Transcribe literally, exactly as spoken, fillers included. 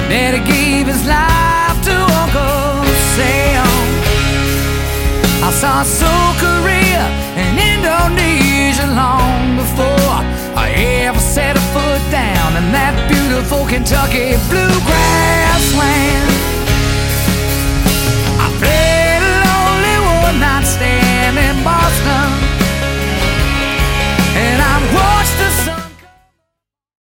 Daddy gave his life to Uncle Sam. I saw South Korea and Indonesia long before I ever set a foot down in that beautiful Kentucky bluegrass.